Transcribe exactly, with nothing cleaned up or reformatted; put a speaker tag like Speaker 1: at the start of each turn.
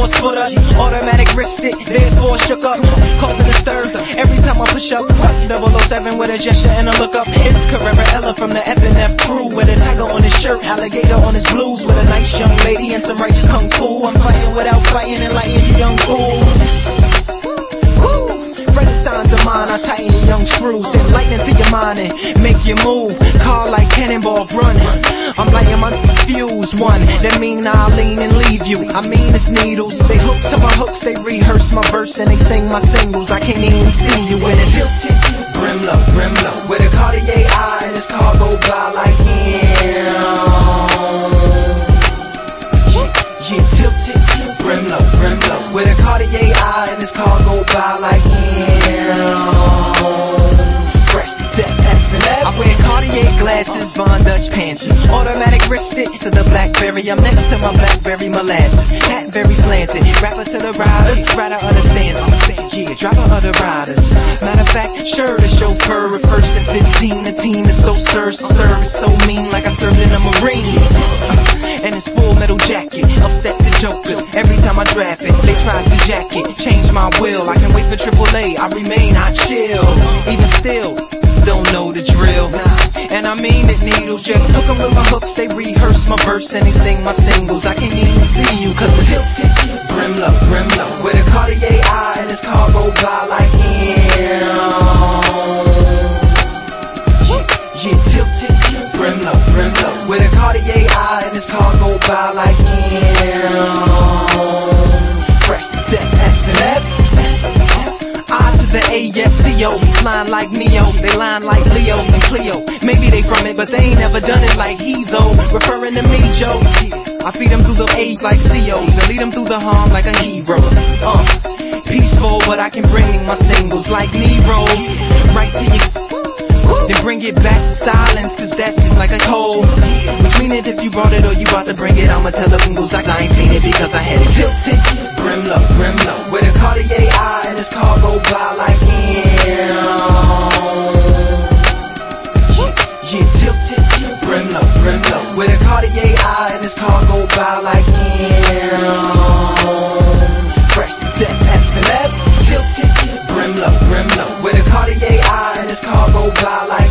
Speaker 1: footer, automatic wrist it, therefore shook up, causing a stir. Every time I push up, double oh seven with a gesture and a look up. It's Carrera Ella from the F and F crew, with a tiger on his shirt, alligator on his blues, with a nice young lady and some righteous kung fu. I'm fighting without fighting, enlighten you young fools. Frankenstein's a mine, I tighten your young screws, send lightning to your mind and make you move. Car like cannonball run, I'm lighting my fuse one. That mean I'll lean and leave you. I mean it's needles. They hook to my hooks, they rehearse my verse and they sing my singles. I can't even see you when it's tilted. Brimlow, Brimlow, with a Cartier eye and his car go by like him. Yeah, tilted. Brimlow, Brimlow, with a Cartier eye and his car go by like him. Fresh to death, F and F. I wear Cartier glasses, Von Dutch pants, automatic wristed to the Blackberry. I'm next to my Blackberry molasses, hat very slanted, rapper to the riders, rider understands. Yeah, driver of the riders. Matter of fact, sure, the chauffeur at first and fifteen. The team is so served, service so mean, like I served in the Marines. And his full metal jacket upset the jokers. Every time I draft it, they tries to jack it. Change my will, I can wait for triple A. I remain, I chill. Even still, don't know the drill. And I mean it, needles. Just hook 'em with my hooks. They rehearse my verse and they sing my singles. I can't even see you cause it's tilted. Brimlow, Brimlow, with a Cartier eye and his car go by like him. Yeah, tilted. Brimlow, Brimlow, with a Cartier eye and his car go by like him. Fresh to death, F and F. I to the A S C O, flying like Neo, they line like Leo and Cleo. Maybe they from it, but they ain't never done it like he though. Referring to me, Joe. I feed them through the A's like C O's and lead them through the harm like a hero. Uh, peaceful, but I can bring my singles like Nero. Right to you. Then bring it back to silence, cause that's just like a cold. Which mean it if you brought it or you about to bring it, I'ma tell the bingles like I ain't seen it because I had it tilted. Brimlow, Brimlow, with a Cartier eye and his car go by like him. Yeah, tilted. Brimlow, Brimlow, with a Cartier eye and his car go by like him. Fresh to death, F and F. Tilted. Brimlow, Brimlow, with a Cartier eye and his car go by like